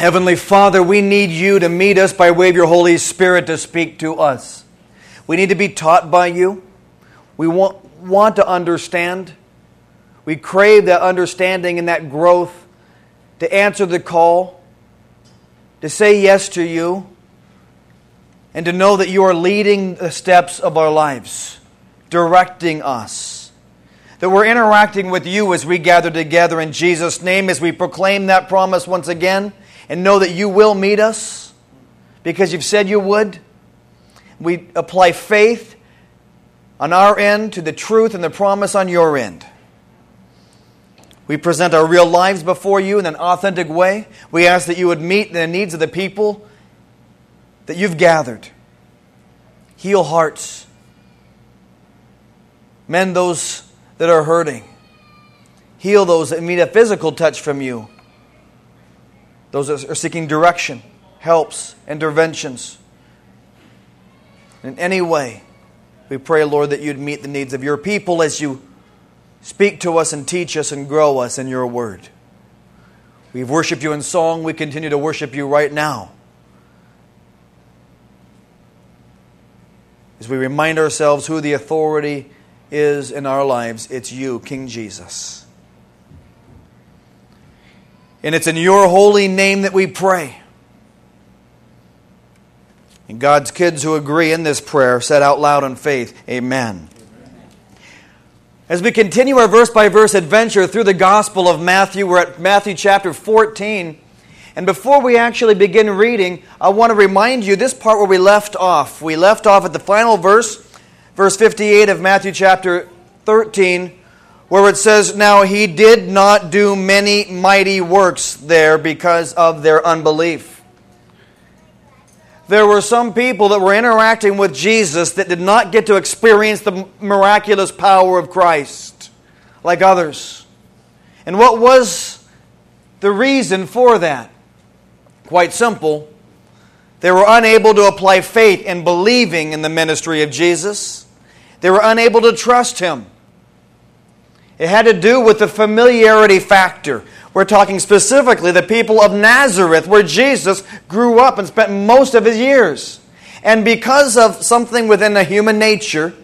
Heavenly Father, we need you to meet us by way of your Holy Spirit to speak to us. We need to be taught by you. We want to understand. We crave that understanding and that growth to answer the call, to say yes to you, and to know that you are leading the steps of our lives, directing us. That we're interacting with you as we gather together in Jesus' name, as we proclaim that promise once again, and know that you will meet us because you've said you would. We apply faith on our end to the truth and the promise on your end. We present our real lives before you in an authentic way. We ask that you would meet the needs of the people that you've gathered. Heal hearts. Mend those that are hurting. Heal those that need a physical touch from you. Those that are seeking direction, helps, interventions. In any way, we pray, Lord, that you'd meet the needs of your people as you speak to us and teach us and grow us in your word. We've worshiped you in song. We continue to worship you right now. As we remind ourselves who the authority is in our lives, it's you, King Jesus. And it's in your holy name that we pray. And God's kids who agree in this prayer said out loud in faith, Amen. As we continue our verse-by-verse adventure through the Gospel of Matthew, we're at Matthew chapter 14. And before we actually begin reading, I want to remind you this part where we left off. We left off at the final verse, verse 58 of Matthew chapter 13, where it says, Now he did not do many mighty works there because of their unbelief. There were some people that were interacting with Jesus that did not get to experience the miraculous power of Christ like others. And what was the reason for that? Quite simple. They were unable to apply faith in believing in the ministry of Jesus. They were unable to trust Him. It had to do with the familiarity factor. We're talking specifically the people of Nazareth, where Jesus grew up and spent most of His years. And because of something within the human nature,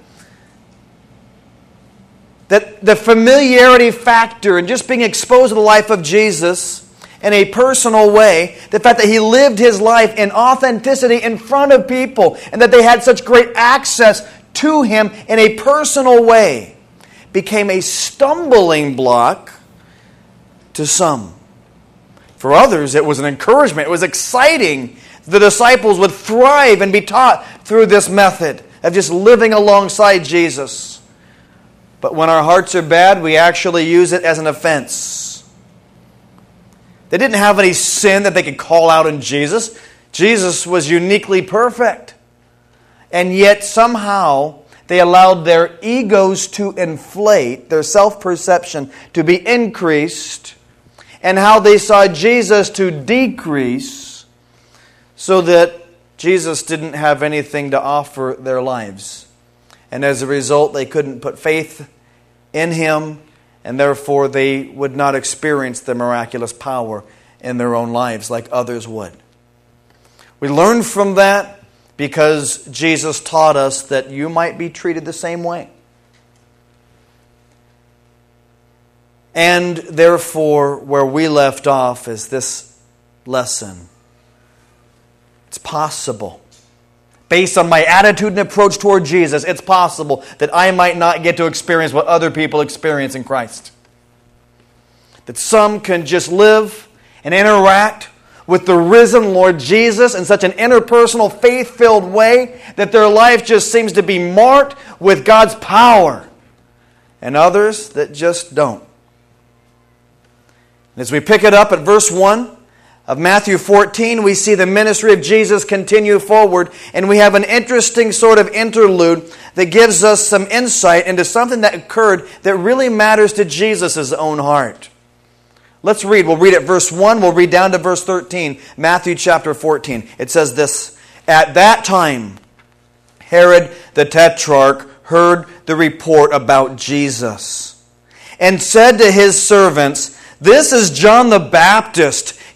that the familiarity factor and just being exposed to the life of Jesus in a personal way, the fact that He lived His life in authenticity in front of people, and that they had such great access to Him in a personal way, became a stumbling block to some. For others, it was an encouragement. It was exciting. The disciples would thrive and be taught through this method of just living alongside Jesus. But when our hearts are bad, we actually use it as an offense. They didn't have any sin that they could call out in Jesus. Jesus was uniquely perfect. And yet somehow they allowed their egos to inflate, their self-perception to be increased, and how they saw Jesus to decrease, so that Jesus didn't have anything to offer their lives. And as a result, they couldn't put faith in Him, and therefore they would not experience the miraculous power in their own lives like others would. We learn from that because Jesus taught us that you might be treated the same way. And therefore, where we left off is this lesson. It's possible. Based on my attitude and approach toward Jesus, it's possible that I might not get to experience what other people experience in Christ. That some can just live and interact with the risen Lord Jesus in such an interpersonal, faith-filled way that their life just seems to be marked with God's power. And others that just don't. As we pick it up at verse 1 of Matthew 14, we see the ministry of Jesus continue forward, and we have an interesting sort of interlude that gives us some insight into something that occurred that really matters to Jesus' own heart. Let's read. We'll read at verse 1. We'll read down to verse 13. Matthew chapter 14. It says this, At that time, Herod the Tetrarch heard the report about Jesus and said to his servants, This is John the Baptist.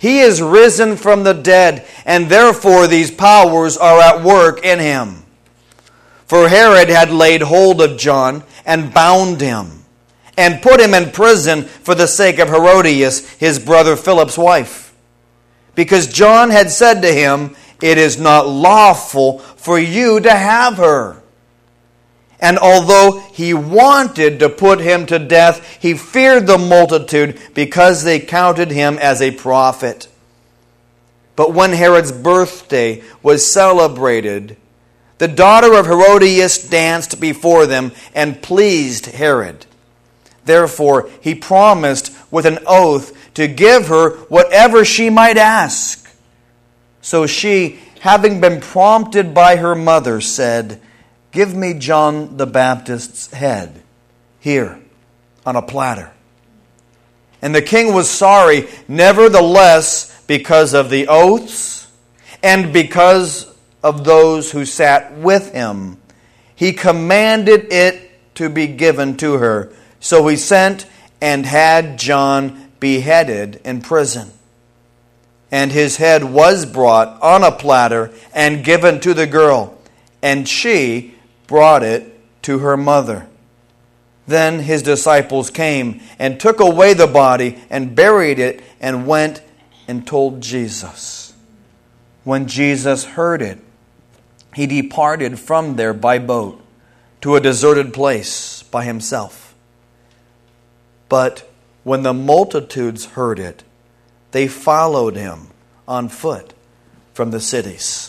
He is risen from the dead, and therefore these powers are at work in him. For Herod had laid hold of John and bound him, and put him in prison for the sake of Herodias, his brother Philip's wife. Because John had said to him, "It is not lawful for you to have her." And although he wanted to put him to death, he feared the multitude because they counted him as a prophet. But when Herod's birthday was celebrated, the daughter of Herodias danced before them and pleased Herod. Therefore he promised with an oath to give her whatever she might ask. So she, having been prompted by her mother, said, "Give me John the Baptist's head, here, on a platter." And the king was sorry, nevertheless, because of the oaths, and because of those who sat with him, he commanded it to be given to her. So he sent and had John beheaded in prison. And his head was brought on a platter and given to the girl, and she brought it to her mother. Then his disciples came and took away the body and buried it and went and told Jesus. When Jesus heard it, he departed from there by boat to a deserted place by himself. But when the multitudes heard it, they followed him on foot from the cities.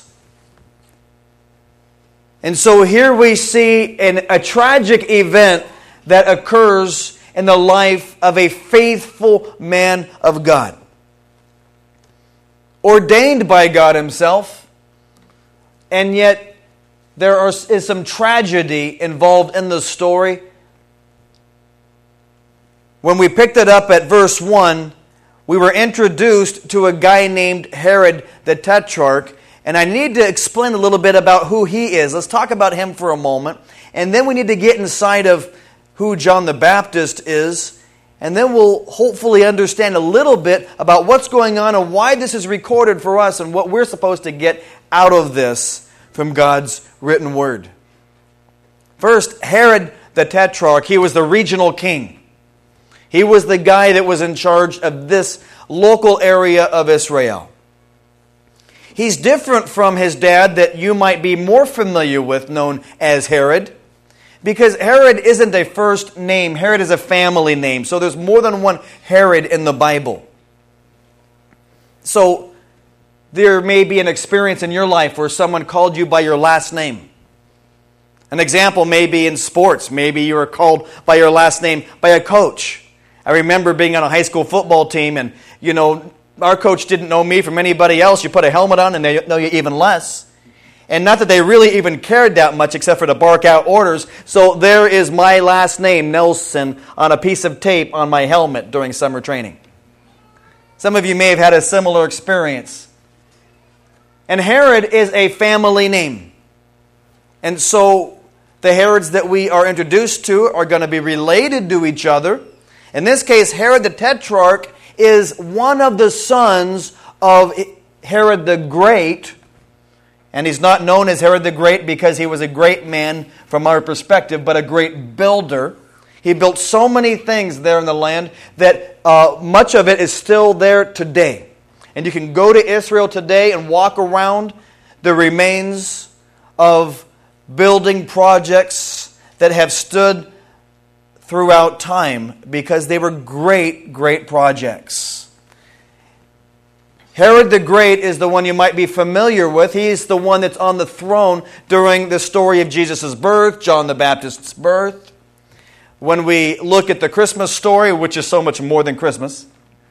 And so here we see a tragic event that occurs in the life of a faithful man of God. Ordained by God himself, and yet there is some tragedy involved in the story. When we picked it up at verse 1, we were introduced to a guy named Herod the Tetrarch, and I need to explain a little bit about who he is. Let's talk about him for a moment, and then we need to get inside of who John the Baptist is, and then we'll hopefully understand a little bit about what's going on and why this is recorded for us and what we're supposed to get out of this from God's written word. First, Herod the Tetrarch, he was the regional king. He was the guy that was in charge of this local area of Israel. He's different from his dad that you might be more familiar with, known as Herod, because Herod isn't a first name. Herod is a family name. So there's more than one Herod in the Bible. So there may be an experience in your life where someone called you by your last name. An example may be in sports. Maybe you were called by your last name by a coach. I remember being on a high school football team, and our coach didn't know me from anybody else. You put a helmet on and they know you even less. And not that they really even cared that much except for to bark out orders. So there is my last name, Nelson, on a piece of tape on my helmet during summer training. Some of you may have had a similar experience. And Herod is a family name. And so the Herods that we are introduced to are going to be related to each other. In this case, Herod the Tetrarch is one of the sons of Herod the Great. And he's not known as Herod the Great because he was a great man from our perspective, but a great builder. He built so many things there in the land that much of it is still there today. And you can go to Israel today and walk around the remains of building projects that have stood throughout time because they were great, great projects. Herod the Great is the one you might be familiar with. He's the one that's on the throne during the story of Jesus' birth, John the Baptist's birth. When we look at the Christmas story, which is so much more than Christmas,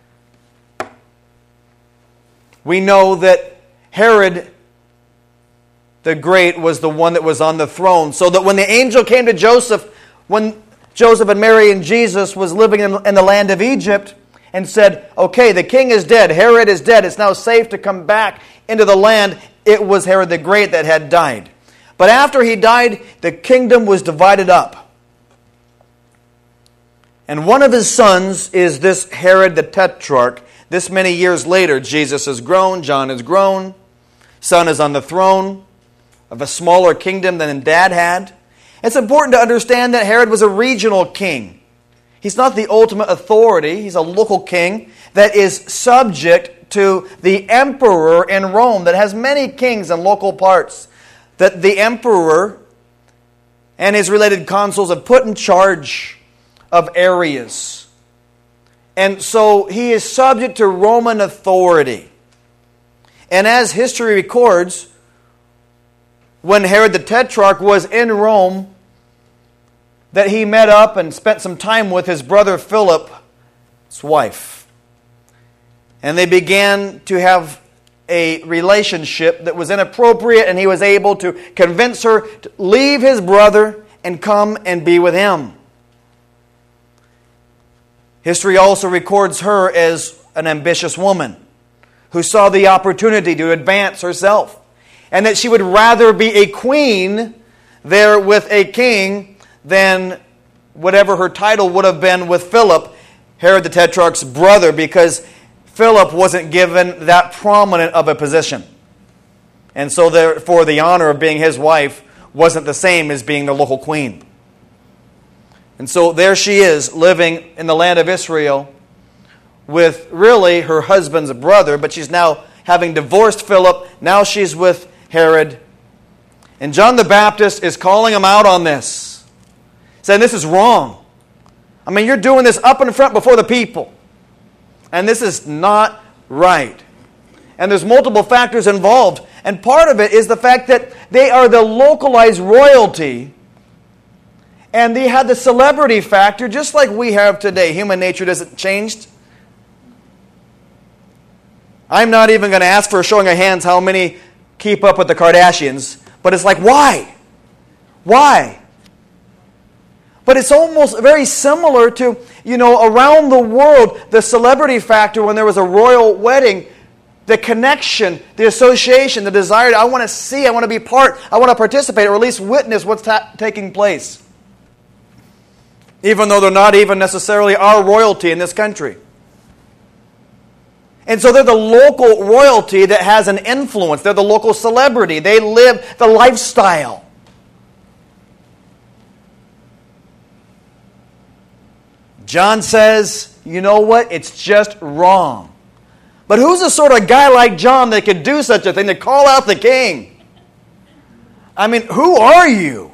we know that Herod the Great was the one that was on the throne. So that when the angel came to Joseph, when Joseph and Mary and Jesus was living in the land of Egypt, and said, okay, the king is dead, Herod is dead, it's now safe to come back into the land, it was Herod the Great that had died. But after he died, the kingdom was divided up. And one of his sons is this Herod the Tetrarch This many years later, Jesus has grown, John has grown, son is on the throne of a smaller kingdom than Dad had. It's important to understand that Herod was a regional king. He's not the ultimate authority. He's a local king that is subject to the emperor in Rome that has many kings in local parts that the emperor and his related consuls have put in charge of areas. And so he is subject to Roman authority. And as history records, when Herod the Tetrarch was in Rome, that he met up and spent some time with his brother Philip's wife. And they began to have a relationship that was inappropriate, and he was able to convince her to leave his brother and come and be with him. History also records her as an ambitious woman who saw the opportunity to advance herself, and that she would rather be a queen there with a king than whatever her title would have been with Philip, Herod the Tetrarch's brother, because Philip wasn't given that prominent of a position. And so therefore the honor of being his wife wasn't the same as being the local queen. And so there she is, living in the land of Israel with really her husband's brother, but she's now having divorced Philip. Now she's with Herod. And John the Baptist is calling him out on this, saying this is wrong. I mean, you're doing this up in front before the people. And this is not right. And there's multiple factors involved. And part of it is the fact that they are the localized royalty. And they had the celebrity factor just like we have today. Human nature hasn't changed. I'm not even going to ask for a showing of hands how many keep up with the Kardashians. But it's like, why? Why? But it's almost very similar to, around the world, the celebrity factor when there was a royal wedding, the connection, the association, the desire, I want to see, I want to be part, I want to participate, or at least witness what's taking place. Even though they're not even necessarily our royalty in this country. And so they're the local royalty that has an influence. They're the local celebrity. They live the lifestyle. John says, you know what? It's just wrong. But who's the sort of guy like John that could do such a thing, to call out the king? I mean, who are you?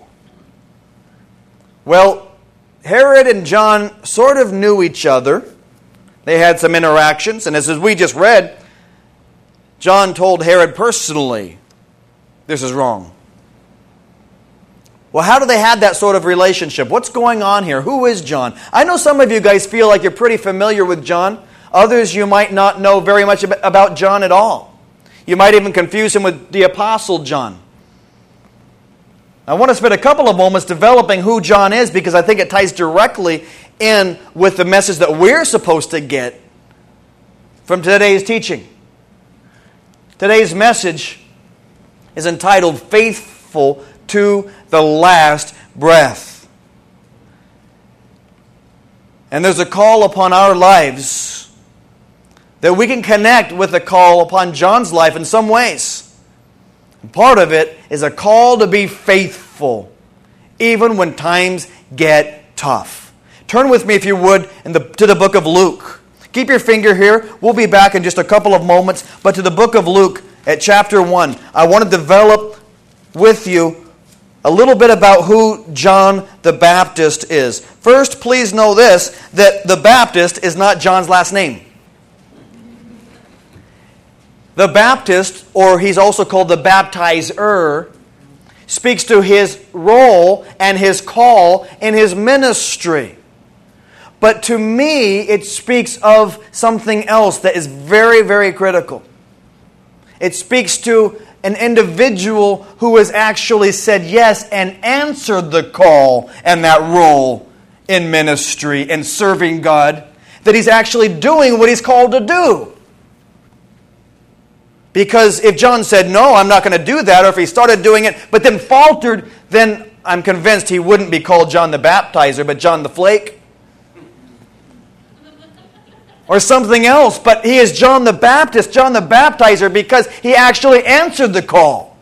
Well, Herod and John sort of knew each other. They had some interactions, and as we just read, John told Herod personally, this is wrong. Well, how do they have that sort of relationship? What's going on here? Who is John? I know some of you guys feel like you're pretty familiar with John. Others, you might not know very much about John at all. You might even confuse him with the Apostle John. I want to spend a couple of moments developing who John is, because I think it ties directly in with the message that we're supposed to get from today's teaching. Today's message is entitled Faithful to the Last Breath. And there's a call upon our lives that we can connect with the call upon John's life in some ways. And part of it is a call to be faithful, even when times get tough. Turn with me, if you would, to the book of Luke. Keep your finger here. We'll be back in just a couple of moments. But to the book of Luke at chapter 1, I want to develop with you a little bit about who John the Baptist is. First, please know this, that the Baptist is not John's last name. The Baptist, or he's also called the baptizer, speaks to his role and his call in his ministry. But to me, it speaks of something else that is very, very critical. It speaks to an individual who has actually said yes and answered the call and that role in ministry and serving God, that he's actually doing what he's called to do. Because if John said, no, I'm not going to do that, or if he started doing it but then faltered, then I'm convinced he wouldn't be called John the Baptizer, but John the Flake. or something else, but he is John the Baptist, John the Baptizer, because he actually answered the call.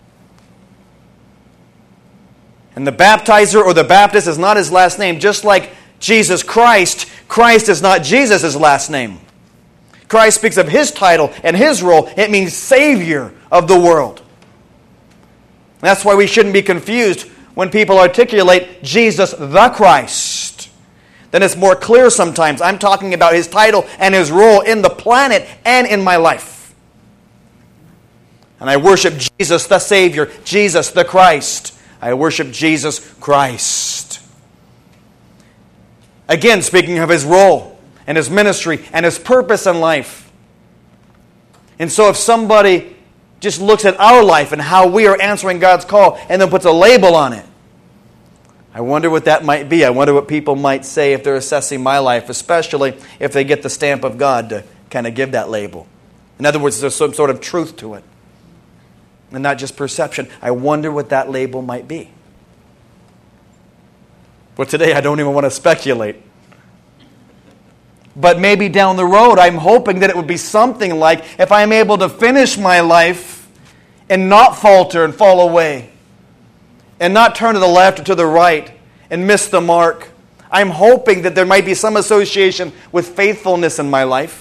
And the baptizer or the Baptist is not his last name, just like Jesus Christ. Christ is not Jesus' last name. Christ speaks of his title and his role. It means Savior of the world. That's why we shouldn't be confused when people articulate Jesus the Christ. Then it's more clear sometimes. I'm talking about his title and his role in the planet and in my life. And I worship Jesus the Savior, Jesus the Christ. I worship Jesus Christ. Again, speaking of his role and his ministry and his purpose in life. And so if somebody just looks at our life and how we are answering God's call and then puts a label on it, I wonder what that might be. I wonder what people might say if they're assessing my life, especially if they get the stamp of God to kind of give that label. In other words, there's some sort of truth to it. And not just perception. I wonder what that label might be. But today I don't even want to speculate. But maybe down the road I'm hoping that it would be something like, if I'm able to finish my life and not falter and fall away, and not turn to the left or to the right and miss the mark, I'm hoping that there might be some association with faithfulness in my life.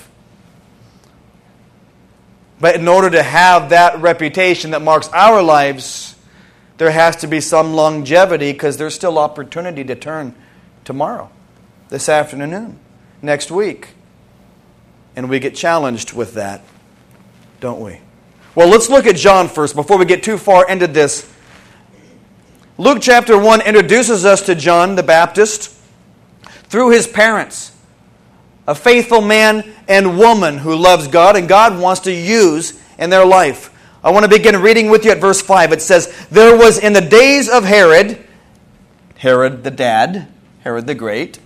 But in order to have that reputation that marks our lives, there has to be some longevity, because there's still opportunity to turn tomorrow, this afternoon, next week. And we get challenged with that, don't we? Well, let's look at John first before we get too far into this. Luke chapter 1 introduces us to John the Baptist through his parents. A faithful man and woman who loves God and God wants to use in their life. I want to begin reading with you at verse 5. It says, "There was in the days of Herod," Herod the dad, Herod the great,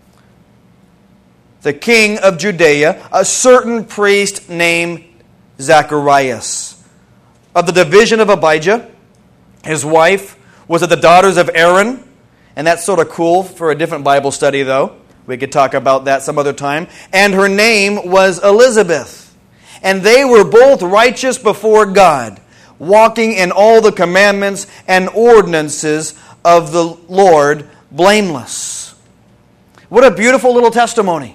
"the king of Judea, a certain priest named Zacharias, of the division of Abijah. His wife was of the daughters of Aaron." And that's sort of cool for a different Bible study, though. We could talk about that some other time. "And her name was Elizabeth. And they were both righteous before God, walking in all the commandments and ordinances of the Lord, blameless." What a beautiful little testimony.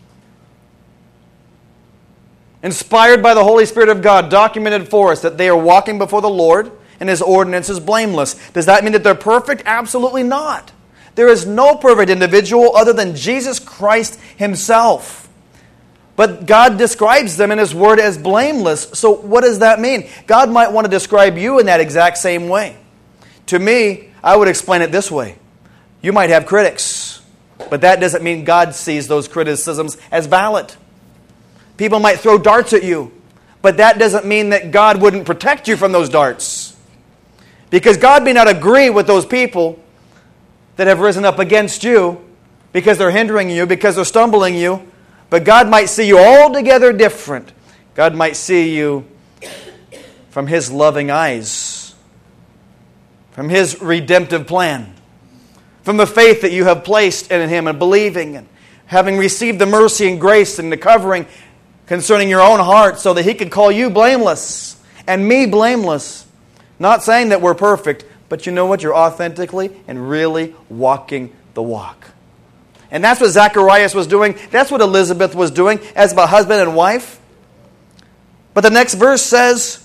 Inspired by the Holy Spirit of God, documented for us that they are walking before the Lord and his ordinances blameless. Does that mean that they're perfect? Absolutely not. There is no perfect individual other than Jesus Christ himself. But God describes them in his word as blameless. So what does that mean? God might want to describe you in that exact same way. To me, I would explain it this way. You might have critics, but that doesn't mean God sees those criticisms as valid. People might throw darts at you, but that doesn't mean that God wouldn't protect you from those darts. Because God may not agree with those people that have risen up against you because they're hindering you, because they're stumbling you, but God might see you altogether different. God might see you from his loving eyes, from his redemptive plan, from the faith that you have placed in him and believing and having received the mercy and grace and the covering concerning your own heart, so that he could call you blameless and me blameless. Not saying that we're perfect, but you know what? You're authentically and really walking the walk. And that's what Zacharias was doing. That's what Elizabeth was doing as a husband and wife. But the next verse says,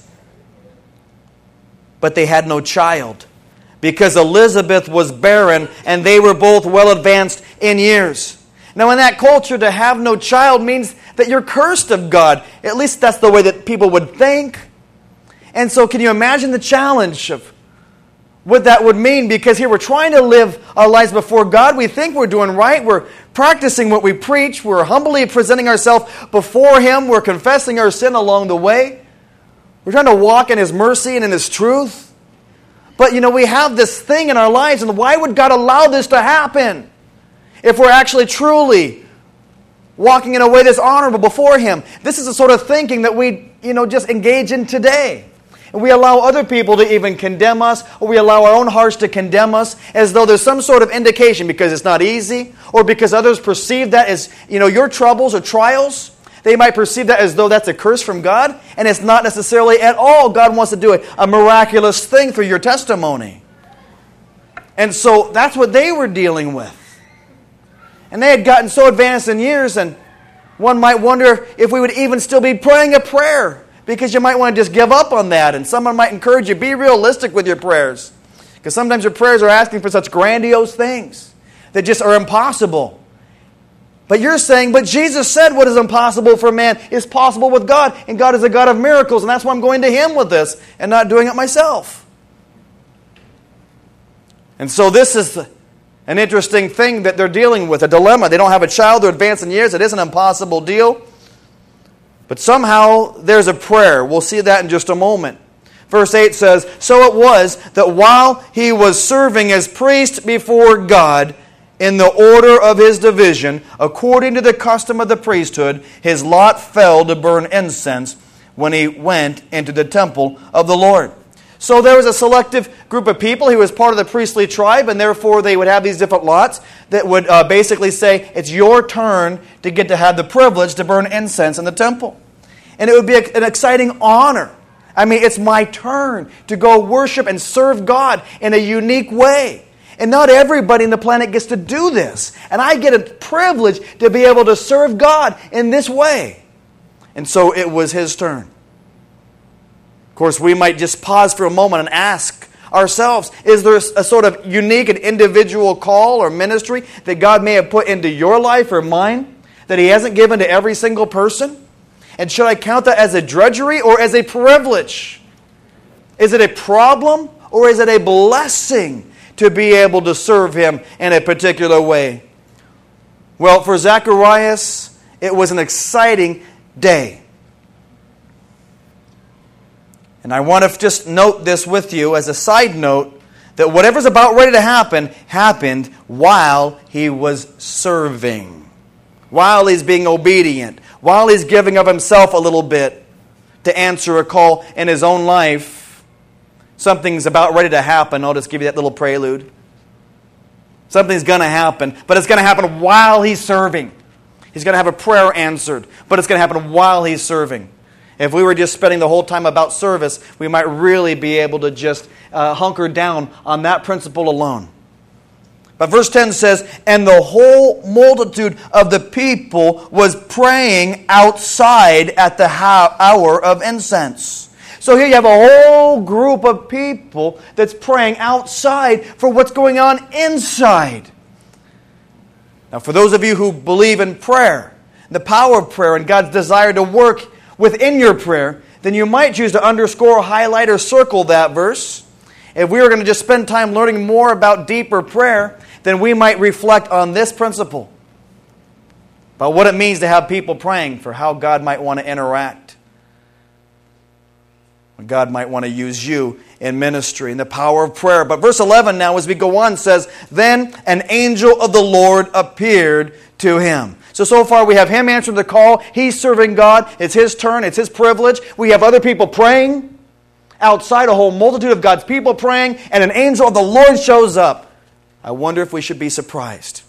"But they had no child, because Elizabeth was barren, and they were both well advanced in years." Now, in that culture, to have no child means that you're cursed of God. At least that's the way that people would think. And so can you imagine the challenge of what that would mean? Because here we're trying to live our lives before God. We think we're doing right. We're practicing what we preach. We're humbly presenting ourselves before him. We're confessing our sin along the way. We're trying to walk in his mercy and in his truth. But we have this thing in our lives, and why would God allow this to happen? If we're actually truly walking in a way that's honorable before him. This is the sort of thinking that we, just engage in today. And we allow other people to even condemn us, or we allow our own hearts to condemn us as though there's some sort of indication because it's not easy, or because others perceive that as, your troubles or trials. They might perceive that as though that's a curse from God, and it's not necessarily at all. God wants to do a miraculous thing through your testimony. And so that's what they were dealing with. And they had gotten so advanced in years, and one might wonder if we would even still be praying a prayer, because you might want to just give up on that, and someone might encourage you, be realistic with your prayers. Because sometimes your prayers are asking for such grandiose things that just are impossible. But you're saying, but Jesus said what is impossible for man is possible with God, and God is a God of miracles, and that's why I'm going to Him with this, and not doing it myself. And so this is an interesting thing that they're dealing with, a dilemma. They don't have a child, they're advanced in years, it is an impossible deal. But somehow there's a prayer. We'll see that in just a moment. Verse 8 says, "So it was that while he was serving as priest before God in the order of his division, according to the custom of the priesthood, his lot fell to burn incense when he went into the temple of the Lord." So there was a selective group of people. He was part of the priestly tribe, and therefore they would have these different lots that would basically say, it's your turn to get to have the privilege to burn incense in the temple. And it would be an exciting honor. I mean, it's my turn to go worship and serve God in a unique way. And not everybody in the planet gets to do this. And I get a privilege to be able to serve God in this way. And so it was his turn. Of course, we might just pause for a moment and ask ourselves, is there a sort of unique and individual call or ministry that God may have put into your life or mine that He hasn't given to every single person? And should I count that as a drudgery or as a privilege? Is it a problem or is it a blessing to be able to serve Him in a particular way? Well, for Zacharias, it was an exciting day. And I want to just note this with you as a side note, that whatever's about ready to happen, happened while he was serving. While he's being obedient. While he's giving of himself a little bit to answer a call in his own life. Something's about ready to happen. I'll just give you that little prelude. Something's going to happen, but it's going to happen while he's serving. He's going to have a prayer answered, but it's going to happen while he's serving. If we were just spending the whole time about service, we might really be able to just hunker down on that principle alone. But verse 10 says, "And the whole multitude of the people was praying outside at the hour of incense." So here you have a whole group of people that's praying outside for what's going on inside. Now, for those of you who believe in prayer, the power of prayer, and God's desire to work within your prayer, then you might choose to underscore, highlight, or circle that verse. If we were going to just spend time learning more about deeper prayer, then we might reflect on this principle about what it means to have people praying for how God might want to interact. God might want to use you in ministry and the power of prayer. But verse 11 now, as we go on, says, "Then an angel of the Lord appeared to him." So far we have him answering the call. He's serving God. It's his turn. It's his privilege. We have other people praying outside, a whole multitude of God's people praying, and an angel of the Lord shows up. I wonder if we should be surprised.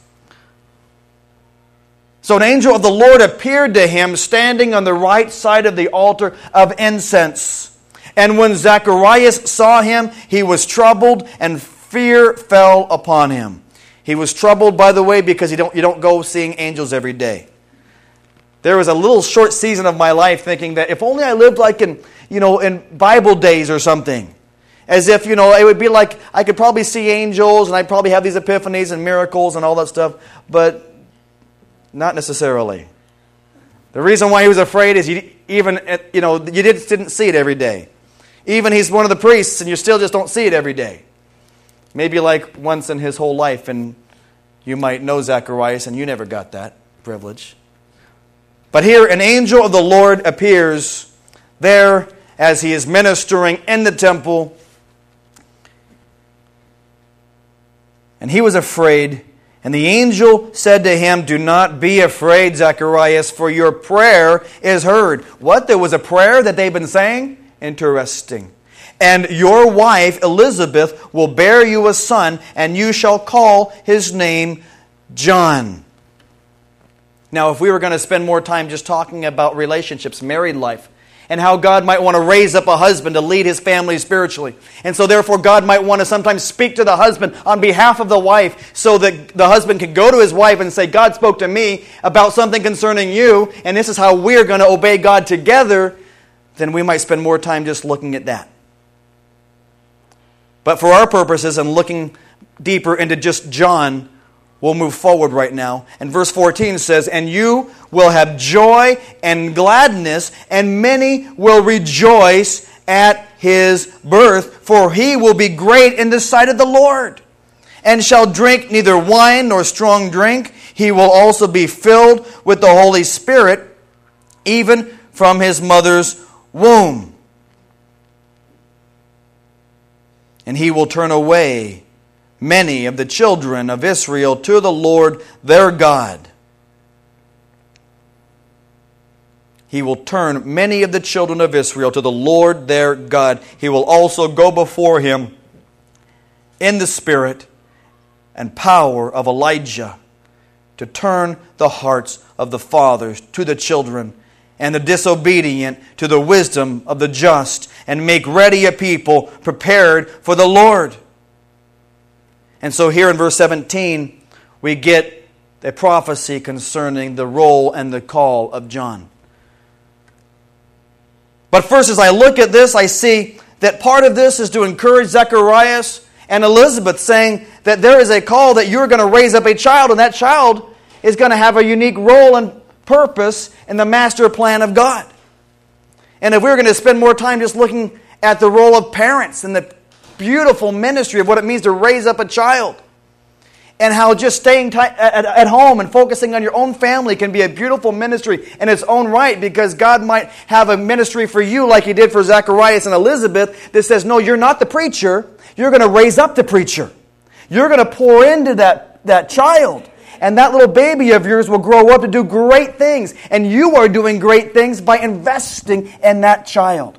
So an angel of the Lord appeared to him standing on the right side of the altar of incense. And when Zacharias saw him, he was troubled, and fear fell upon him. He was troubled, by the way, because you don't go seeing angels every day. There was a little short season of my life thinking that if only I lived like in Bible days or something. As if, it would be like I could probably see angels and I'd probably have these epiphanies and miracles and all that stuff, but not necessarily. The reason why he was afraid is you didn't see it every day. Even he's one of the priests and you still just don't see it every day. Maybe like once in his whole life, and you might know Zacharias and you never got that privilege. But here an angel of the Lord appears there as he is ministering in the temple. And he was afraid. And the angel said to him, "Do not be afraid, Zacharias, for your prayer is heard." What? There was a prayer that they've been saying? Interesting. And your wife Elizabeth will bear you a son, and you shall call his name John. Now, if we were going to spend more time just talking about relationships, married life, and how God might want to raise up a husband to lead his family spiritually. And so therefore God might want to sometimes speak to the husband on behalf of the wife so that the husband can go to his wife and say, God spoke to me about something concerning you, and this is how we're going to obey God together. Then we might spend more time just looking at that. But for our purposes and looking deeper into just John, we'll move forward right now. And verse 14 says, and you will have joy and gladness, and many will rejoice at his birth, for he will be great in the sight of the Lord, and shall drink neither wine nor strong drink. He will also be filled with the Holy Spirit, even from his mother's womb. And he will turn away many of the children of Israel to the Lord their God. He will turn many of the children of Israel to the Lord their God. He will also go before him in the spirit and power of Elijah to turn the hearts of the fathers to the children, and the disobedient to the wisdom of the just, and make ready a people prepared for the Lord. And so here in verse 17, we get a prophecy concerning the role and the call of John. But first, as I look at this, I see that part of this is to encourage Zacharias and Elizabeth, saying that there is a call that you're going to raise up a child, and that child is going to have a unique role and purpose in the master plan of God. And if we were going to spend more time just looking at the role of parents and the beautiful ministry of what it means to raise up a child, and how just staying at home and focusing on your own family can be a beautiful ministry in its own right, because God might have a ministry for you like he did for Zacharias and Elizabeth that says, no, you're not the preacher, you're going to raise up the preacher. You're going to pour into that child, and that little baby of yours will grow up to do great things, and you are doing great things by investing in that child,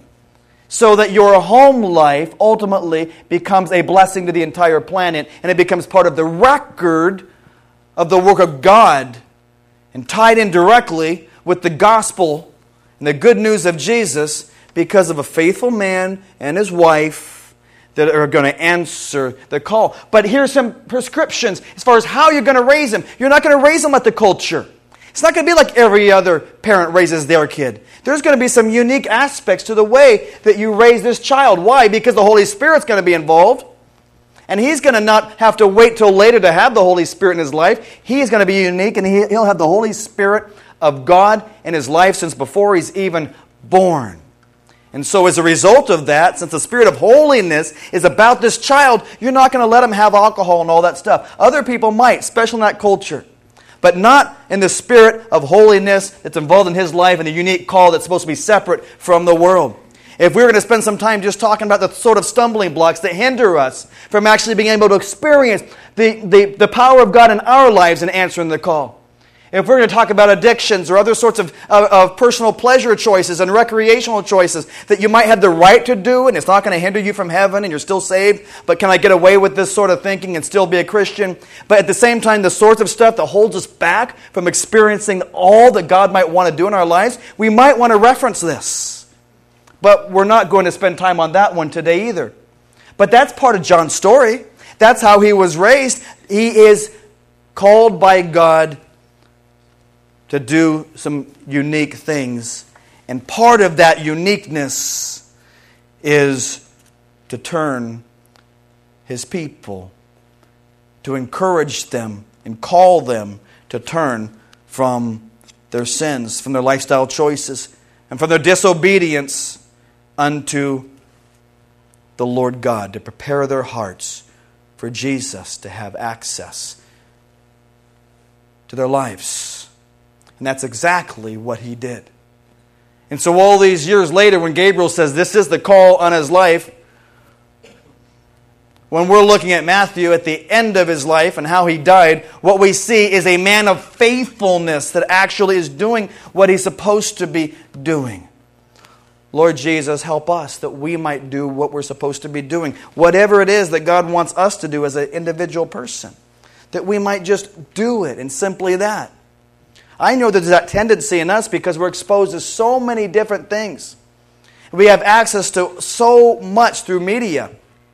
so that your home life ultimately becomes a blessing to the entire planet, and it becomes part of the record of the work of God, and tied in directly with the gospel and the good news of Jesus, because of a faithful man and his wife that are going to answer the call. But here's some prescriptions as far as how you're going to raise them. You're not going to raise them like the culture. It's not going to be like every other parent raises their kid. There's going to be some unique aspects to the way that you raise this child. Why? Because the Holy Spirit's going to be involved. And he's going to not have to wait till later to have the Holy Spirit in his life. He's going to be unique, and he'll have the Holy Spirit of God in his life since before he's even born. And so as a result of that, since the Spirit of holiness is about this child, you're not going to let him have alcohol and all that stuff. Other people might, especially in that culture. But not in the spirit of holiness that's involved in his life and the unique call that's supposed to be separate from the world. If we were going to spend some time just talking about the sort of stumbling blocks that hinder us from actually being able to experience the power of God in our lives and answering the call. If we're going to talk about addictions or other sorts of personal pleasure choices and recreational choices that you might have the right to do, and it's not going to hinder you from heaven and you're still saved, but can I get away with this sort of thinking and still be a Christian? But at the same time, the sorts of stuff that holds us back from experiencing all that God might want to do in our lives, we might want to reference this. But we're not going to spend time on that one today either. But that's part of John's story. That's how he was raised. He is called by God to do some unique things. And part of that uniqueness is to turn his people, to encourage them and call them to turn from their sins, from their lifestyle choices, and from their disobedience unto the Lord God, to prepare their hearts for Jesus to have access to their lives. And that's exactly what he did. And so all these years later, when Gabriel says this is the call on his life, when we're looking at Matthew at the end of his life and how he died, what we see is a man of faithfulness that actually is doing what he's supposed to be doing. Lord Jesus, help us that we might do what we're supposed to be doing. Whatever it is that God wants us to do as an individual person, that we might just do it, and simply that. I know that there's that tendency in us because we're exposed to so many different things. We have access to so much through media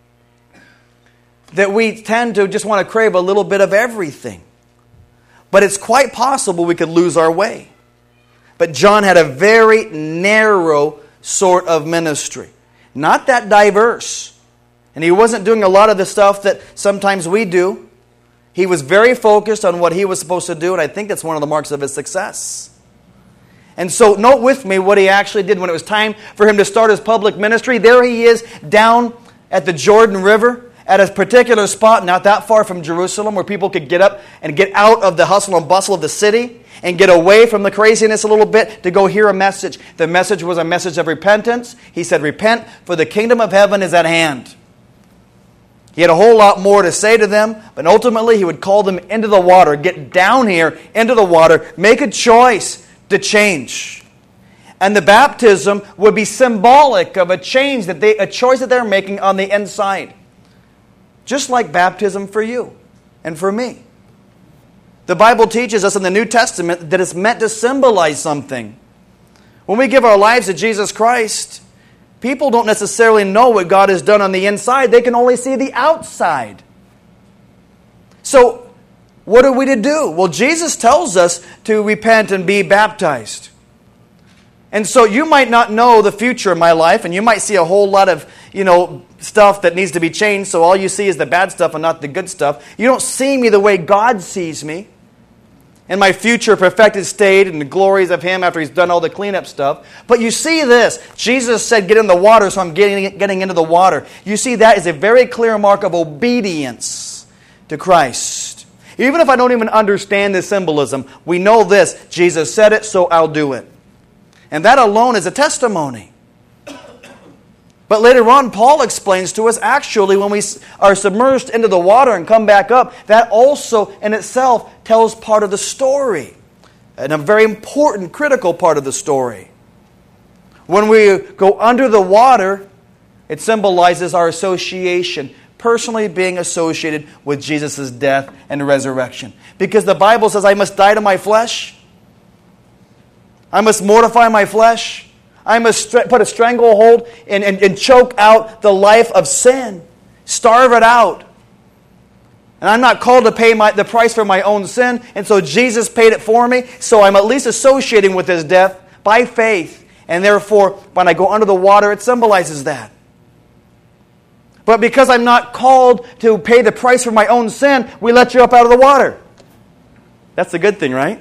that we tend to just want to crave a little bit of everything. But it's quite possible we could lose our way. But John had a very narrow sort of ministry. Not that diverse. And he wasn't doing a lot of the stuff that sometimes we do. He was very focused on what he was supposed to do, and I think that's one of the marks of his success. And so note with me what he actually did when it was time for him to start his public ministry. There he is down at the Jordan River at a particular spot not that far from Jerusalem where people could get up and get out of the hustle and bustle of the city and get away from the craziness a little bit to go hear a message. The message was a message of repentance. He said, repent, for the kingdom of heaven is at hand. He had a whole lot more to say to them, but ultimately he would call them into the water, get down here into the water, make a choice to change. And the baptism would be symbolic of a change, a choice that they're making on the inside. Just like baptism for you and for me. The Bible teaches us in the New Testament that it's meant to symbolize something. When we give our lives to Jesus Christ, people don't necessarily know what God has done on the inside. They can only see the outside. So, what are we to do? Well, Jesus tells us to repent and be baptized. And so you might not know the future of my life, and you might see a whole lot of, stuff that needs to be changed, so all you see is the bad stuff and not the good stuff. You don't see me the way God sees me, and my future perfected state and the glories of Him after He's done all the cleanup stuff. But you see this. Jesus said, get in the water, so I'm getting into the water. You see that is a very clear mark of obedience to Christ. Even if I don't even understand the symbolism, we know this. Jesus said it, so I'll do it. And that alone is a testimony. But later on, Paul explains to us, actually, when we are submerged into the water and come back up, that also in itself tells part of the story. And a very important, critical part of the story. When we go under the water, it symbolizes our association, personally being associated with Jesus' death and resurrection. Because the Bible says, I must die to my flesh. I must mortify my flesh. I must put a stranglehold and choke out the life of sin. Starve it out. And I'm not called to pay the price for my own sin. And so Jesus paid it for me. So I'm at least associating with His death by faith. And therefore, when I go under the water, it symbolizes that. But because I'm not called to pay the price for my own sin, we let you up out of the water. That's a good thing, right?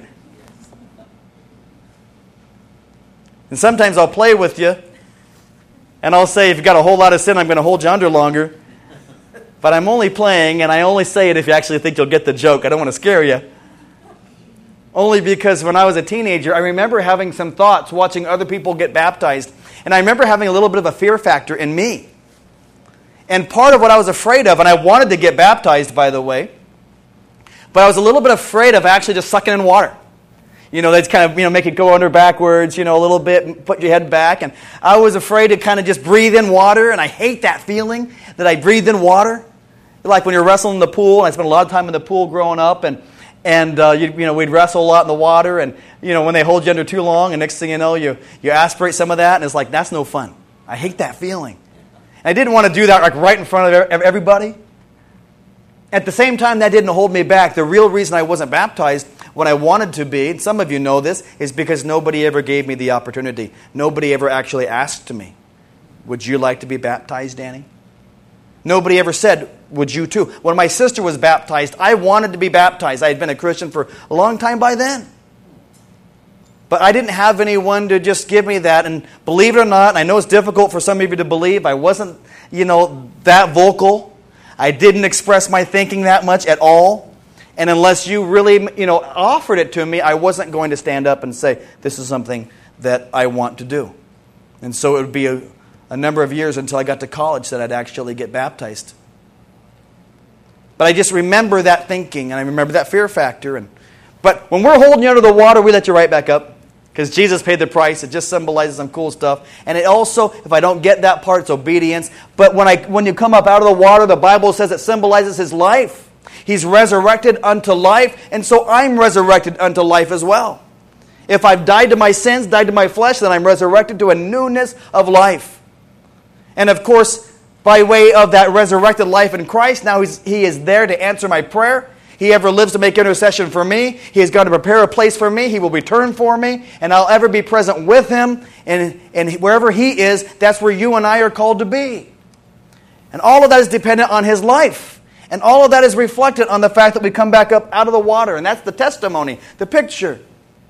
And sometimes I'll play with you, and I'll say, if you've got a whole lot of sin, I'm going to hold you under longer. But I'm only playing, and I only say it if you actually think you'll get the joke. I don't want to scare you. Only because when I was a teenager, I remember having some thoughts watching other people get baptized. And I remember having a little bit of a fear factor in me. And part of what I was afraid of, and I wanted to get baptized, by the way, but I was a little bit afraid of actually just sucking in water. They'd kind of, make it go under backwards, a little bit, and put your head back. And I was afraid to kind of just breathe in water, and I hate that feeling that I breathed in water. Like when you're wrestling in the pool, and I spent a lot of time in the pool growing up, and we'd wrestle a lot in the water, and, when they hold you under too long, and next thing you know, you aspirate some of that, and it's like, that's no fun. I hate that feeling. And I didn't want to do that like right in front of everybody. At the same time, that didn't hold me back. The real reason I wasn't baptized when I wanted to be, and some of you know this, is because nobody ever gave me the opportunity. Nobody ever actually asked me, would you like to be baptized, Danny? Nobody ever said, would you too? When my sister was baptized, I wanted to be baptized. I had been a Christian for a long time by then. But I didn't have anyone to just give me that. And believe it or not, I know it's difficult for some of you to believe, I wasn't, that vocal. I didn't express my thinking that much at all. And unless you really, offered it to me, I wasn't going to stand up and say, this is something that I want to do. And so it would be a number of years until I got to college that I'd actually get baptized. But I just remember that thinking, and I remember that fear factor. But when we're holding you under the water, we let you right back up. Because Jesus paid the price. It just symbolizes some cool stuff. And it also, if I don't get that part, it's obedience. But when you come up out of the water, the Bible says it symbolizes His life. He's resurrected unto life, and so I'm resurrected unto life as well. If I've died to my sins, died to my flesh, then I'm resurrected to a newness of life. And of course, by way of that resurrected life in Christ, now He is there to answer my prayer. He ever lives to make intercession for me. He is going to prepare a place for me. He will return for me, and I'll ever be present with Him. And wherever He is, that's where you and I are called to be. And all of that is dependent on His life. And all of that is reflected on the fact that we come back up out of the water. And that's the testimony, the picture.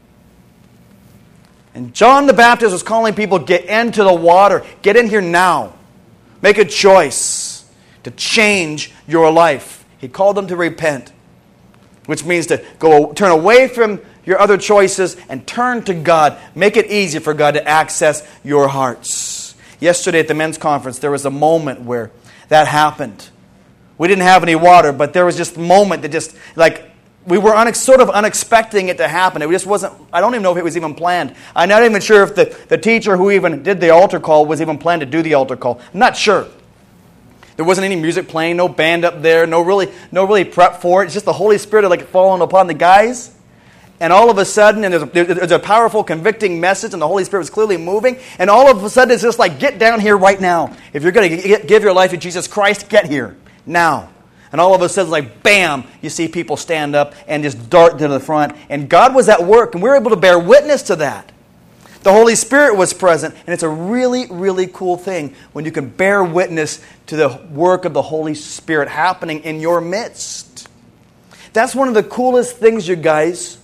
And John the Baptist was calling people, get into the water. Get in here now. Make a choice to change your life. He called them to repent, which means to turn away from your other choices and turn to God. Make it easy for God to access your hearts. Yesterday at the men's conference, there was a moment where that happened. We didn't have any water, but there was just a moment that just, like, we were sort of unexpecting it to happen. It just wasn't, I don't even know if it was even planned. I'm not even sure if the teacher who even did the altar call was even planned to do the altar call. I'm not sure. There wasn't any music playing, no band up there, no really prep for it. It's just the Holy Spirit like falling upon the guys. And all of a sudden, and there's a powerful, convicting message, and the Holy Spirit was clearly moving. And all of a sudden, it's just like, get down here right now. If you're going to give your life to Jesus Christ, get here now. And all of a sudden, like, bam, you see people stand up and just dart to the front. And God was at work, and we were able to bear witness to that. The Holy Spirit was present, and it's a really, really cool thing when you can bear witness to the work of the Holy Spirit happening in your midst. That's one of the coolest things, you guys.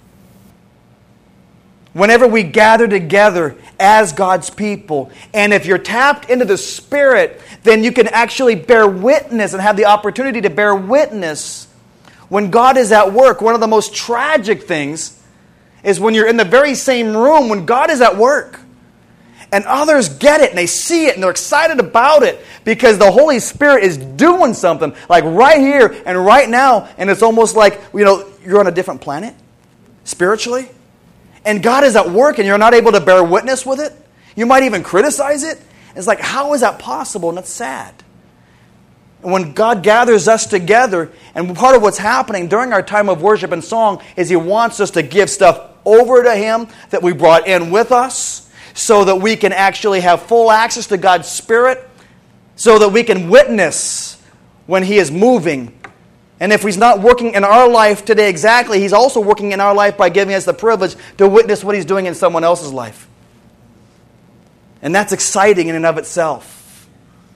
Whenever we gather together as God's people, and if you're tapped into the Spirit, then you can actually bear witness and have the opportunity to bear witness when God is at work. One of the most tragic things is when you're in the very same room when God is at work. And others get it and they see it and they're excited about it because the Holy Spirit is doing something like right here and right now. And it's almost like, you're on a different planet spiritually. And God is at work and you're not able to bear witness with it. You might even criticize it. It's like, how is that possible? And it's sad. And when God gathers us together, and part of what's happening during our time of worship and song is He wants us to give stuff over to Him that we brought in with us so that we can actually have full access to God's Spirit, so that we can witness when He is moving. And if He's not working in our life today exactly, He's also working in our life by giving us the privilege to witness what He's doing in someone else's life. And that's exciting in and of itself.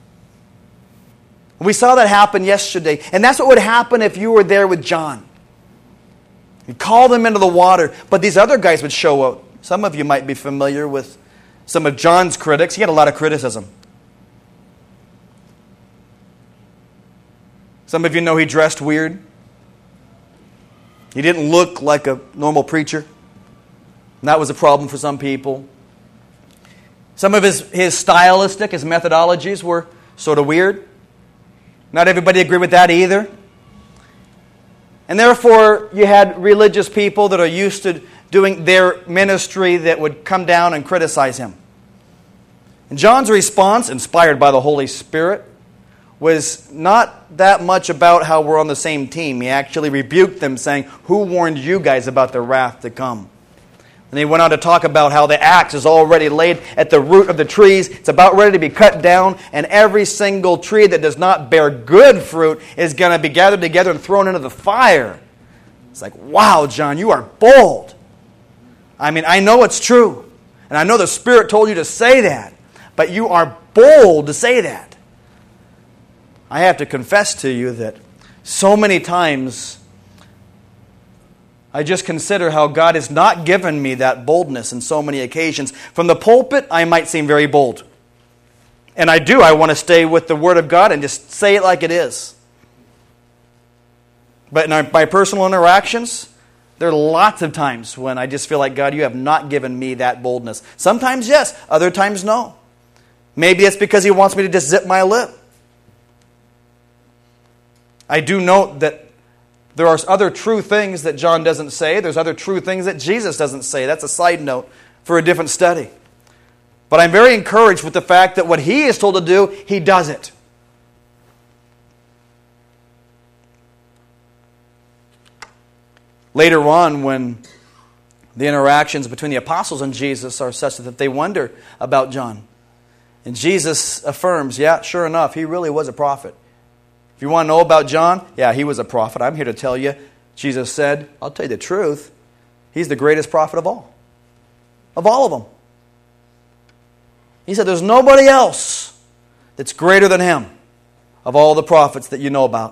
We saw that happen yesterday. And that's what would happen if you were there with John. You'd call them into the water, but these other guys would show up. Some of you might be familiar with some of John's critics. He had a lot of criticism. Some of you know he dressed weird. He didn't look like a normal preacher. And that was a problem for some people. Some of his stylistic, his methodologies were sort of weird. Not everybody agreed with that either. And therefore, you had religious people that are used to doing their ministry that would come down and criticize him. And John's response, inspired by the Holy Spirit, was not that much about how we're on the same team. He actually rebuked them, saying, "Who warned you guys about the wrath to come?" And he went on to talk about how the axe is already laid at the root of the trees. It's about ready to be cut down, and every single tree that does not bear good fruit is going to be gathered together and thrown into the fire. It's like, wow, John, you are bold. I mean, I know it's true, and I know the Spirit told you to say that, but you are bold to say that. I have to confess to you that so many times I just consider how God has not given me that boldness in so many occasions. From the pulpit, I might seem very bold. And I do. I want to stay with the Word of God and just say it like it is. But in my personal interactions, there are lots of times when I just feel like, God, you have not given me that boldness. Sometimes yes, other times no. Maybe it's because He wants me to just zip my lip. I do note that There are other true things that John doesn't say. There's other true things that Jesus doesn't say. That's a side note for a different study. But I'm very encouraged with the fact that what he is told to do, he does it. Later on, when the interactions between the apostles and Jesus are such that they wonder about John, and Jesus affirms, yeah, sure enough, he really was a prophet. If you want to know about John, yeah, he was a prophet. I'm here to tell you. Jesus said, I'll tell you the truth. He's the greatest prophet of all. Of all of them. He said, there's nobody else that's greater than him of all the prophets that you know about.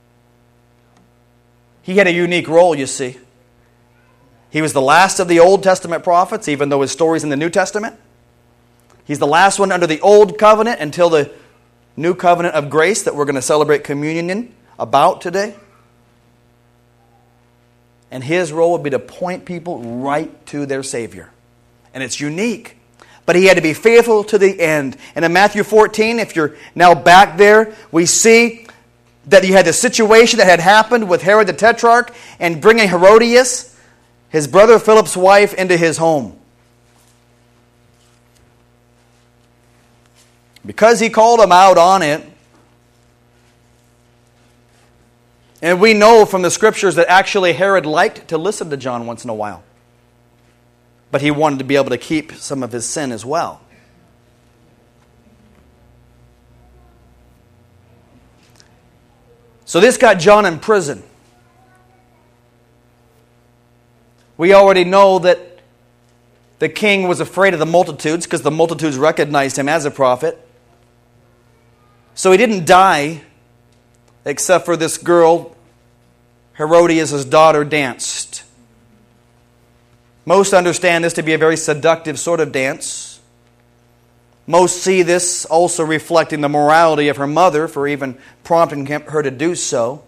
He had a unique role, you see. He was the last of the Old Testament prophets, even though his story's in the New Testament. He's the last one under the Old Covenant until the New Covenant of grace that we're going to celebrate communion in about today. And his role would be to point people right to their Savior. And it's unique. But he had to be faithful to the end. And in Matthew 14, if you're now back there, we see that you had the situation that had happened with Herod the Tetrarch and bringing Herodias, his brother Philip's wife, into his home. Because he called him out on it, and we know from the Scriptures that actually Herod liked to listen to John once in a while. But he wanted to be able to keep some of his sin as well. So this got John in prison. We already know that the king was afraid of the multitudes because the multitudes recognized him as a prophet. So he didn't die, except for this girl, Herodias' daughter, danced. Most understand this to be a very seductive sort of dance. Most see this also reflecting the morality of her mother for even prompting her to do so.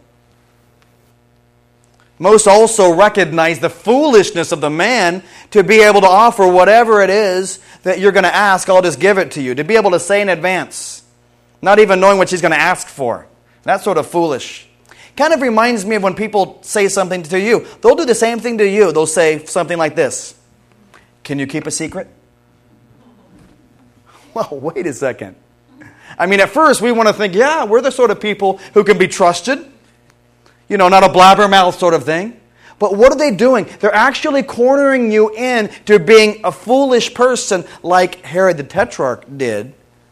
Most also recognize the foolishness of the man to be able to offer whatever it is that you're going to ask, I'll just give it to you. To be able to say in advance, not even knowing what she's going to ask for. That's sort of foolish. Kind of reminds me of when people say something to you. They'll do the same thing to you. They'll say something like this. Can you keep a secret? Well, wait a second. I mean, at first we want to think, yeah, we're the sort of people who can be trusted. You know, not a blabbermouth sort of thing. But what are they doing? They're actually cornering you in to being a foolish person like Herod the Tetrarch did.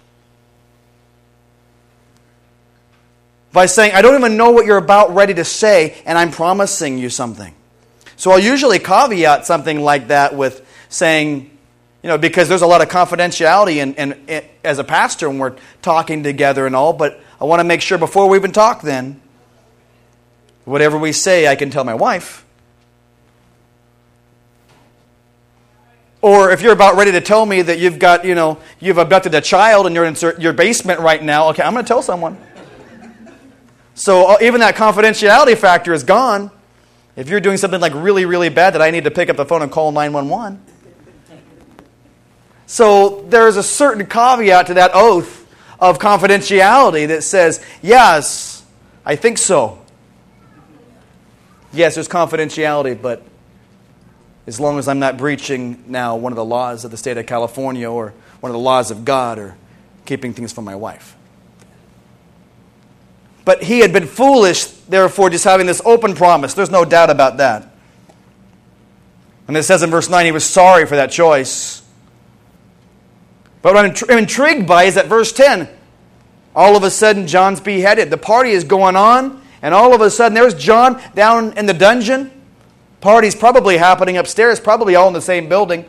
By saying, I don't even know what you're about ready to say, and I'm promising you something. So I'll usually caveat something like that with saying, you know, because there's a lot of confidentiality and as a pastor when we're talking together and all, but I want to make sure before we even talk then, whatever we say, I can tell my wife. Or if you're about ready to tell me that you've got, you know, you've abducted a child and you're in your basement right now, okay, I'm going to tell someone. So even that confidentiality factor is gone. If you're doing something like really, really bad that I need to pick up the phone and call 911. So there's a certain caveat to that oath of confidentiality that says, yes, I think so. Yes, there's confidentiality, but as long as I'm not breaching now one of the laws of the state of California or one of the laws of God or keeping things from my wife. But he had been foolish, therefore, just having this open promise. There's no doubt about that. And it says in verse 9, he was sorry for that choice. But what I'm intrigued by is that verse 10, all of a sudden, John's beheaded. The party is going on, and all of a sudden, there's John down in the dungeon. Party's probably happening upstairs, probably all in the same building.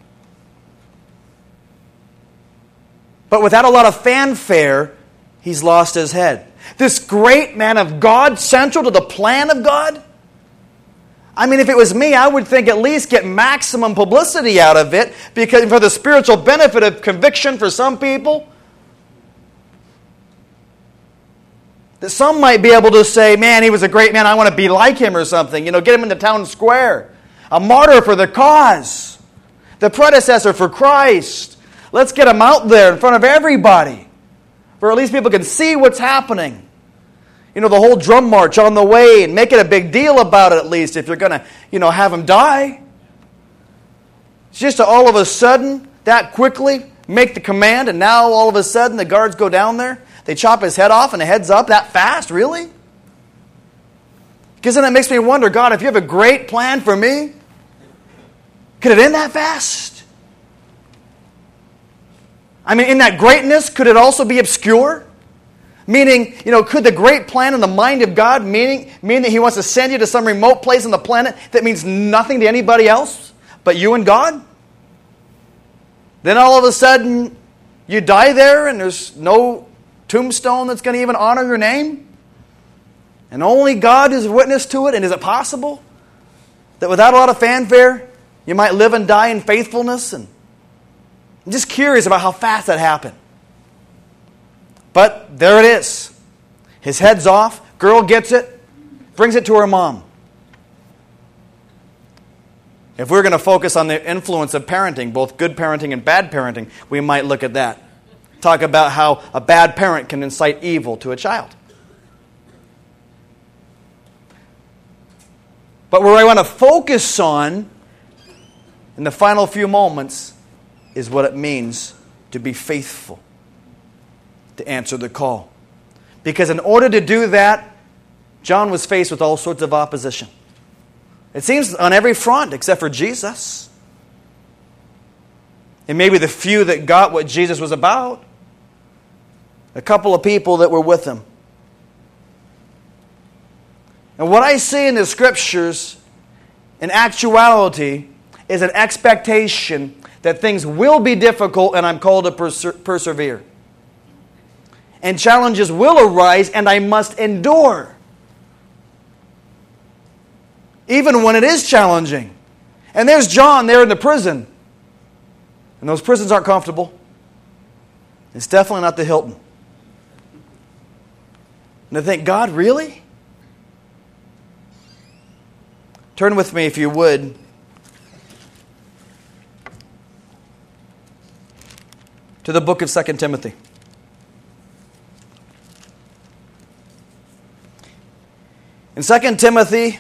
But without a lot of fanfare, he's lost his head. This great man of God, central to the plan of God. I mean, if it was me, I would think at least get maximum publicity out of it because for the spiritual benefit of conviction for some people. That some might be able to say, man, he was a great man, I want to be like him or something. You know, get him in the town square. A martyr for the cause. The predecessor for Christ. Let's get him out there in front of everybody. Where at least people can see what's happening. the whole drum march on the way and make it a big deal about it at least if you're going to, have him die. It's just to all of a sudden, that quickly, make the command, and now all of a sudden the guards go down there. They chop his head off and the head's up that fast? Really? Because then it makes me wonder, God, if you have a great plan for me, could it end that fast? I mean, in that greatness, could it also be obscure? Meaning, could the great plan in the mind of God mean that He wants to send you to some remote place on the planet that means nothing to anybody else but you and God? Then all of a sudden, you die there and there's no tombstone that's going to even honor your name? And only God is a witness to it? And is it possible that without a lot of fanfare, you might live and die in faithfulness? And I'm just curious about how fast that happened. But there it is. His head's off. Girl gets it. Brings it to her mom. If we're going to focus on the influence of parenting, both good parenting and bad parenting, we might look at that. Talk about how a bad parent can incite evil to a child. But where I want to focus on in the final few moments is what it means to be faithful, to answer the call. Because in order to do that, John was faced with all sorts of opposition. It seems on every front except for Jesus. And maybe the few that got what Jesus was about. A couple of people that were with him. And what I see in the Scriptures, in actuality, is an expectation that things will be difficult and I'm called to persevere. And challenges will arise and I must endure. Even when it is challenging. And there's John there in the prison. And those prisons aren't comfortable. It's definitely not the Hilton. And I think, God, really? Turn with me, if you would, to the book of 2 Timothy. In 2 Timothy,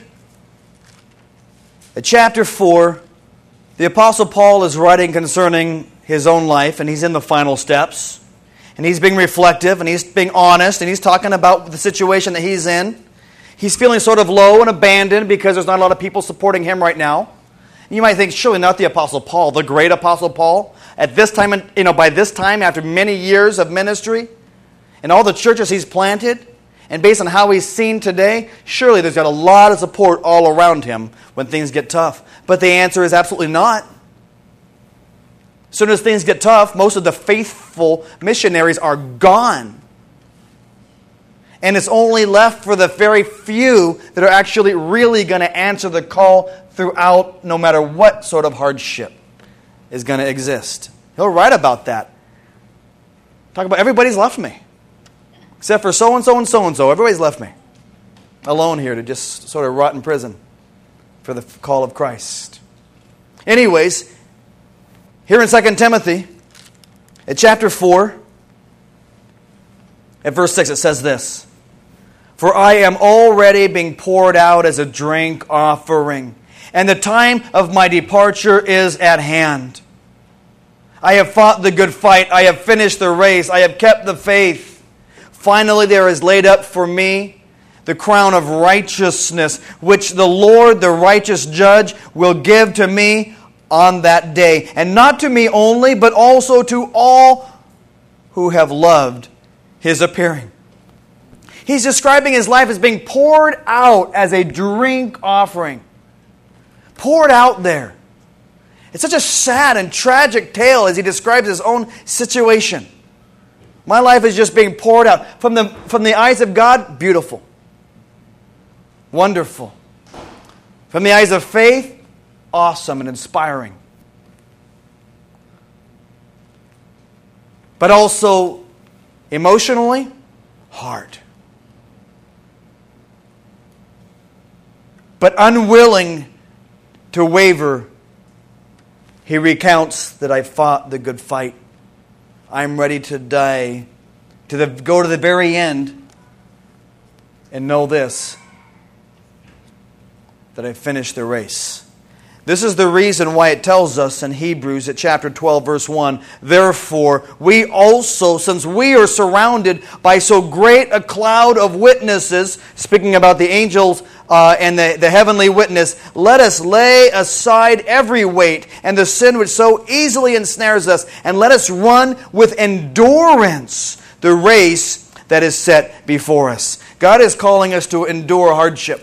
at chapter 4, the Apostle Paul is writing concerning his own life, and he's in the final steps. And he's being reflective, and he's being honest, and he's talking about the situation that he's in. He's feeling sort of low and abandoned because there's not a lot of people supporting him right now. You might think, surely not the Apostle Paul, the great Apostle Paul. At this time, by this time, after many years of ministry, and all the churches he's planted, and based on how he's seen today, surely there's got a lot of support all around him when things get tough. But the answer is absolutely not. As soon as things get tough, most of the faithful missionaries are gone. And it's only left for the very few that are actually really going to answer the call throughout, no matter what sort of hardship is going to exist. He'll write about that. Talk about everybody's left me. Except for so-and-so and so-and-so. Everybody's left me. Alone here to just sort of rot in prison for the call of Christ. Anyways, here in 2 Timothy, at chapter 4, at verse 6, it says this. For I am already being poured out as a drink offering, and the time of my departure is at hand. I have fought the good fight. I have finished the race. I have kept the faith. Finally, there is laid up for me the crown of righteousness, which the Lord, the righteous judge, will give to me on that day. And not to me only, but also to all who have loved His appearing. He's describing his life as being poured out as a drink offering. Poured out there. It's such a sad and tragic tale as he describes his own situation. My life is just being poured out. From the eyes of God, beautiful. Wonderful. From the eyes of faith, awesome and inspiring. But also, emotionally, hard. But unwilling to waver, he recounts that I fought the good fight. I'm ready to die, go to the very end, And know this, that I finished the race. This is the reason why it tells us in Hebrews at chapter 12, verse 1, therefore, we also, since we are surrounded by so great a cloud of witnesses, speaking about the angels and the heavenly witness, let us lay aside every weight and the sin which so easily ensnares us, and let us run with endurance the race that is set before us. God is calling us to endure hardship,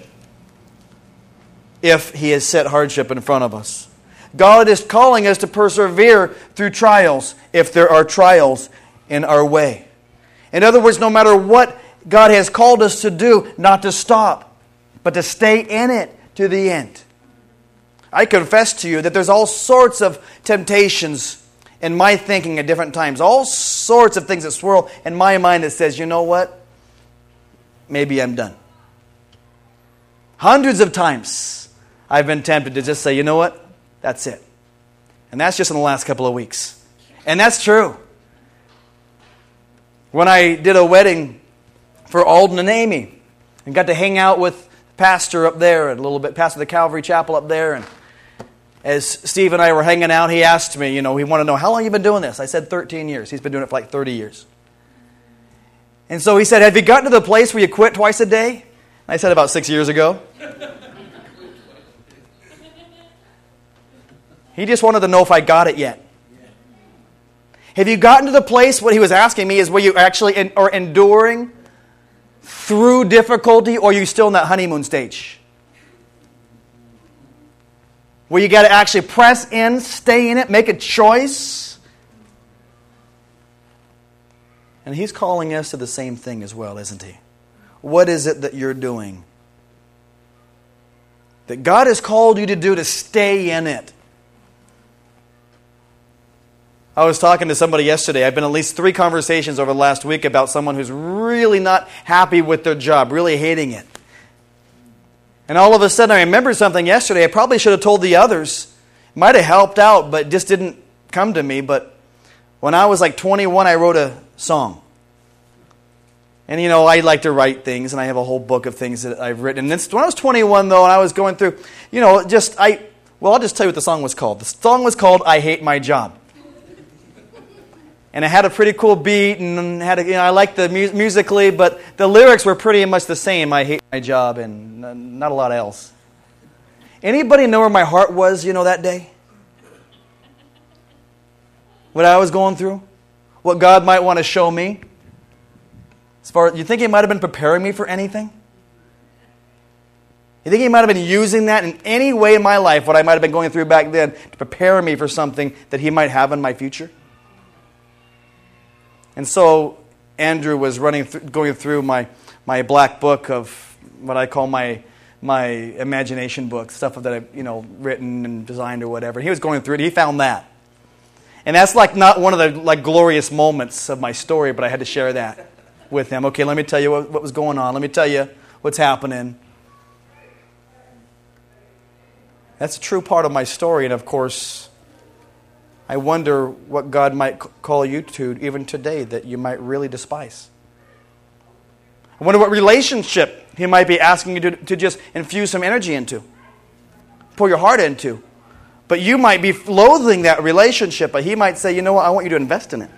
if He has set hardship in front of us. God is calling us to persevere through trials if there are trials in our way. In other words, no matter what God has called us to do, not to stop, but to stay in it to the end. I confess to you that there's all sorts of temptations in my thinking at different times. All sorts of things that swirl in my mind that says, you know what? Maybe I'm done. Hundreds of times I've been tempted to just say, you know what? That's it. And that's just in the last couple of weeks. And that's true. When I did a wedding for Alden and Amy and got to hang out with the pastor up there, and a little bit, pastor of the Calvary Chapel up there, and as Steve and I were hanging out, he asked me, he wanted to know, how long have you been doing this? I said 13 years. He's been doing it for like 30 years. And so he said, have you gotten to the place where you quit twice a day? I said, about 6 years ago. He just wanted to know if I got it yet. Have you gotten to the place, what he was asking me is, where you actually are enduring through difficulty, or are you still in that honeymoon stage? Where you got to actually press in, stay in it, make a choice. And He's calling us to the same thing as well, isn't He? What is it that you're doing that God has called you to do to stay in it? I was talking to somebody yesterday. I've been at least 3 conversations over the last week about someone who's really not happy with their job, really hating it. And all of a sudden I remembered something yesterday. I probably should have told the others. It might have helped out, but it just didn't come to me. But when I was like 21, I wrote a song. And I like to write things, and I have a whole book of things that I've written. And when I was 21, though, and I was going through, I'll just tell you what the song was called. The song was called I Hate My Job. And it had a pretty cool beat, and I liked the musically, but the lyrics were pretty much the same. I hate my job, and not a lot else. Anybody know where my heart was, that day? What I was going through? What God might want to show me? You think He might have been preparing me for anything? You think He might have been using that in any way in my life, what I might have been going through back then, to prepare me for something that He might have in my future? And so Andrew was going through my black book of what I call my imagination book, stuff that I've written and designed or whatever. He was going through it. He found that, and that's not one of the glorious moments of my story, but I had to share that with him. Okay, let me tell you what was going on. Let me tell you what's happening. That's a true part of my story, and of course, I wonder what God might call you to even today that you might really despise. I wonder what relationship He might be asking you to just infuse some energy into, pour your heart into. But you might be loathing that relationship, but He might say, you know what, I want you to invest in it.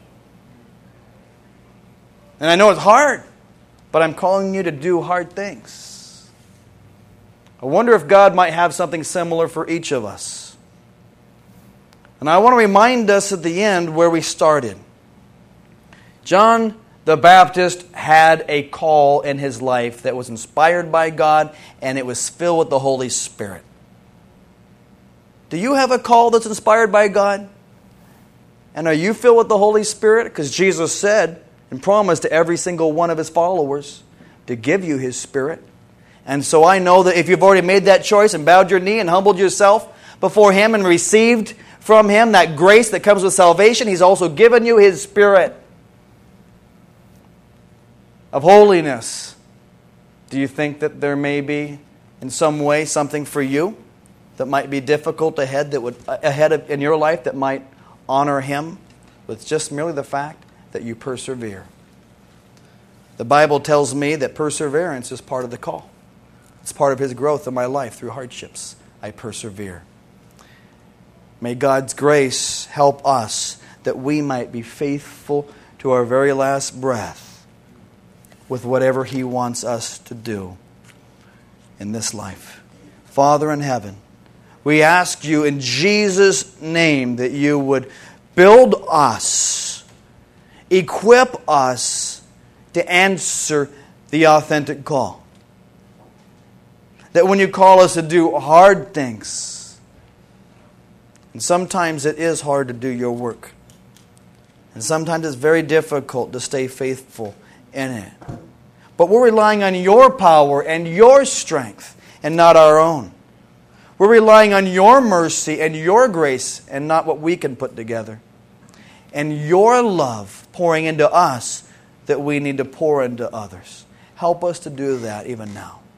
And I know it's hard, but I'm calling you to do hard things. I wonder if God might have something similar for each of us. And I want to remind us at the end where we started. John the Baptist had a call in his life that was inspired by God, and it was filled with the Holy Spirit. Do you have a call that's inspired by God? And are you filled with the Holy Spirit? Because Jesus said and promised to every single one of His followers to give you His Spirit. And so I know that if you've already made that choice and bowed your knee and humbled yourself before Him and received from Him that grace that comes with salvation, He's also given you His Spirit of holiness. Do you think that there may be in some way something for you that might be difficult ahead in your life that might honor Him with just merely the fact that you persevere? The Bible tells me that perseverance is part of the call. It's part of His growth in my life through hardships. I persevere. May God's grace help us that we might be faithful to our very last breath with whatever He wants us to do in this life. Father in heaven, we ask You in Jesus' name that You would build us, equip us to answer the authentic call. That when You call us to do hard things, and sometimes it is hard to do Your work, and sometimes it's very difficult to stay faithful in it. But we're relying on Your power and Your strength and not our own. We're relying on Your mercy and Your grace and not what we can put together. And Your love pouring into us that we need to pour into others. Help us to do that even now.